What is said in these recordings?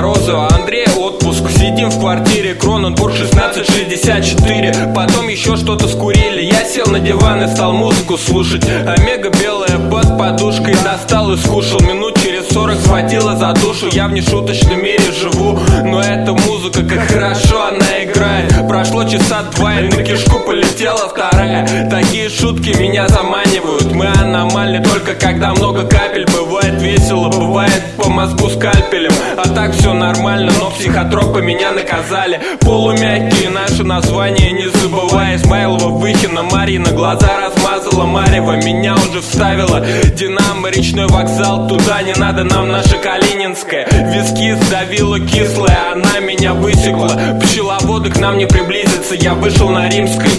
Морозу, а Андрея отпуск. Сидим в квартире, Кроненбург 1664. Потом еще что-то скурили. Я сел на диван и стал музыку слушать. Омега белая под подушкой. Достал и скушал. Минут через 40 схватила за душу. Я в нешуточном мире живу, но эта музыка, как хорошо она играет. Прошло часа два и на кишку полетела вторая. Такие шутки меня заманивают. Мы аномальны только когда много капель. Бывает весело, бывает по мозгу скальпелем. А так все нормально, но психотропы меня наказали. Полумягкие наши названия не забывай. Измайлова, Выхина, Марина, глаза размазала Марева. Меня уже вставила Динамо, речной вокзал. Туда не надо нам наша Калининская. Виски сдавила кислая, она меня высекла. Пчеловоды к нам не приблизятся, я вышел на Римской.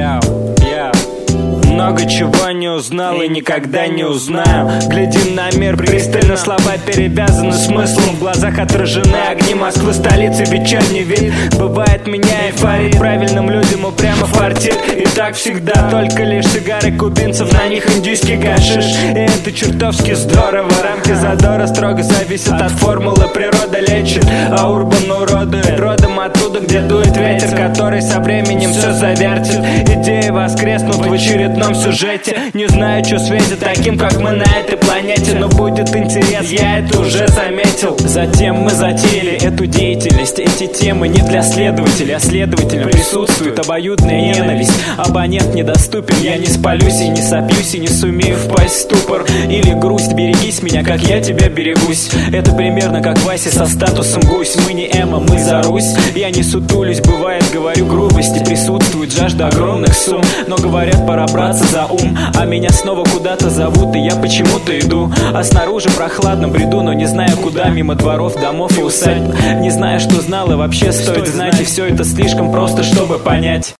Много чего не узнал и никогда не узнаю. Глядим на мир пристально, слова перевязаны смыслом. В глазах отражены огни Москвы, столицы, вечерний вид. Бывает меня эйфория, правильным людям упрямо фартит. И так всегда, только лишь сигары кубинцев, на них индийский гашиш. И это чертовски здорово, рамки задора строго зависят от формулы. Природа лечит, а урбан уродует. Родом оттуда, где дует ветер, который со временем все завертит. Идеи воскреснут в очередном сюжете. Не знаю, что светит таким, как мы на этой планете, но будет интерес, я это уже заметил. Затем мы затеяли эту деятельность. Эти темы не для следователя, а следовательно присутствует обоюдная ненависть. Абонент недоступен, я не спалюсь и не сопьюсь, и не сумею впасть в ступор или грусть. Берегись меня, как я тебя берегусь. Это примерно как Вася со статусом гусь. Мы не Эма, мы за Русь. Я не сутулюсь, бывает, говорю грубости. Присутствует жажда огромных сумм, но говорят, пора браться за ум. А меня снова куда-то зовут, и я почему-то иду. А снаружи прохладно бреду, но не знаю куда. Мимо дворов, домов и усадьб. Не знаю, что знал, и вообще стоит знать. И все это слишком просто, чтобы понять.